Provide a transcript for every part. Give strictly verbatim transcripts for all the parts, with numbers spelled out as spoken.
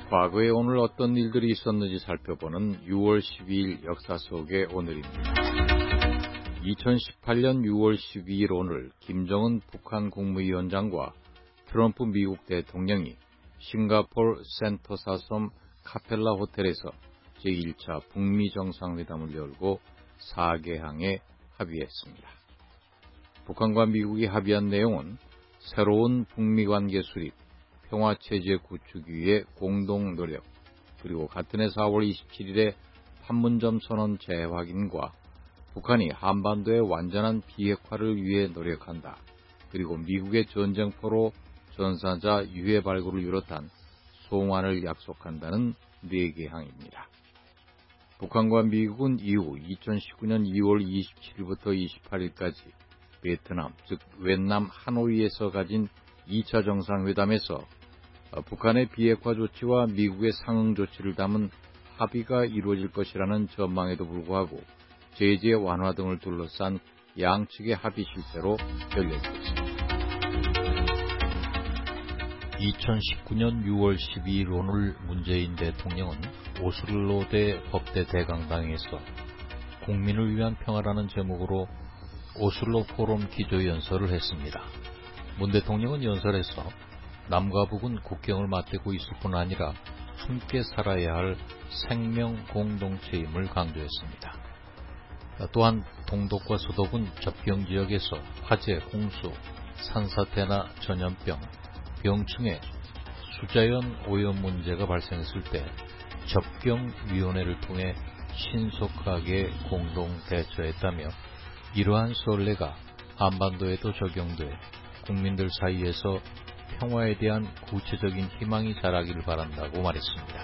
과거에 오늘 어떤 일들이 있었는지 살펴보는 유월 십이일 역사 속의 오늘입니다. 이천십팔 년 유월 십이일 오늘 김정은 북한 국무위원장과 트럼프 미국 대통령이 싱가포르 센토사 섬 카펠라 호텔에서 제일 차 북미 정상회담을 열고 사 개항에 합의했습니다. 북한과 미국이 합의한 내용은 새로운 북미 관계 수립, 평화체제 구축 위해 공동 노력, 그리고 같은 해 사월 이십칠일에 판문점 선언 재확인과 북한이 한반도의 완전한 비핵화를 위해 노력한다, 그리고 미국의 전쟁포로 전사자 유해 발굴을 비롯한 송환을 약속한다는 네 개항입니다. 북한과 미국은 이후 이천십구 년 이월 이십칠일부터 이십팔일까지 베트남, 즉 웬남 하노이에서 가진 이 차 정상회담에서 북한의 비핵화 조치와 미국의 상응 조치를 담은 합의가 이루어질 것이라는 전망에도 불구하고 제재 완화 등을 둘러싼 양측의 합의 실패로 결렬됐습니다. 이천십구 년 유월 십이일 오늘 문재인 대통령은 오슬로대 법대 대강당에서 국민을 위한 평화라는 제목으로 오슬로 포럼 기조연설을 했습니다. 문 대통령은 연설에서 남과 북은 국경을 맞대고 있을 뿐 아니라 함께 살아야 할 생명 공동체임을 강조했습니다. 또한 동독과 서독은 접경 지역에서 화재, 홍수, 산사태나 전염병, 병충해, 수자연 오염 문제가 발생했을 때 접경위원회를 통해 신속하게 공동 대처했다며 이러한 선례가 한반도에도 적용돼 국민들 사이에서 평화에 대한 구체적인 희망이 자라기를 바란다고 말했습니다.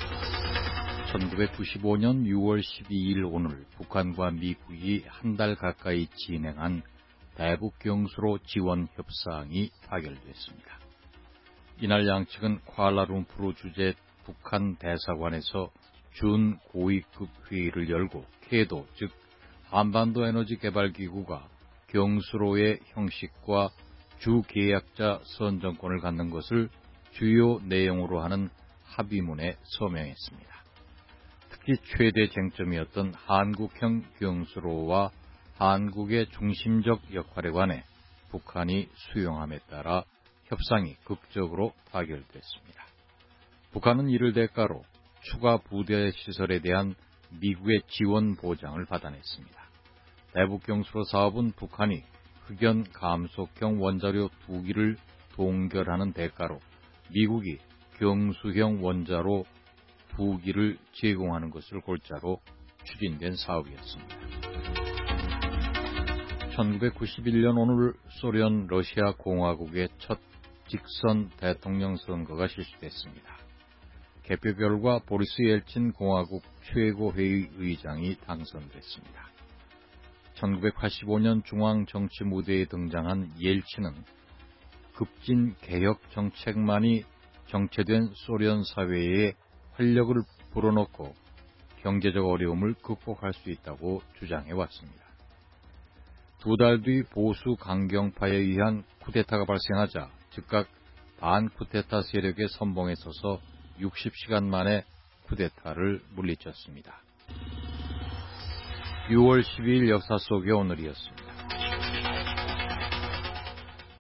천구백구십오 년 유월 십이일 오늘 북한과 미국이 한 달 가까이 진행한 대북 경수로 지원 협상이 타결됐습니다. 이날 양측은 쿠알라룸푸르 주재 북한 대사관에서 준고위급 회의를 열고 케도, 즉 한반도 에너지 개발 기구가 경수로의 형식과 주계약자 선정권을 갖는 것을 주요 내용으로 하는 합의문에 서명했습니다. 특히 최대 쟁점이었던 한국형 경수로와 한국의 중심적 역할에 관해 북한이 수용함에 따라 협상이 극적으로 타결됐습니다. 북한은 이를 대가로 추가 부대 시설에 대한 미국의 지원 보장을 받아냈습니다. 대북 경수로 사업은 북한이 흑연 감속형 원자료 두 기를 동결하는 대가로 미국이 경수형 원자로 두 기를 제공하는 것을 골자로 추진된 사업이었습니다. 천구백구십일 년 오늘 소련 러시아 공화국의 첫 직선 대통령 선거가 실시됐습니다. 개표 결과 보리스 옐친 공화국 최고회의 의장이 당선됐습니다. 천구백팔십오 년 중앙정치 무대에 등장한 옐친은 급진 개혁 정책만이 정체된 소련 사회에 활력을 불어넣고 경제적 어려움을 극복할 수 있다고 주장해왔습니다. 두 달 뒤 보수 강경파에 의한 쿠데타가 발생하자 즉각 반쿠데타 세력의 선봉에 서서 육십 시간 만에 쿠데타를 물리쳤습니다. 유월 십이일 역사 속의 오늘이었습니다.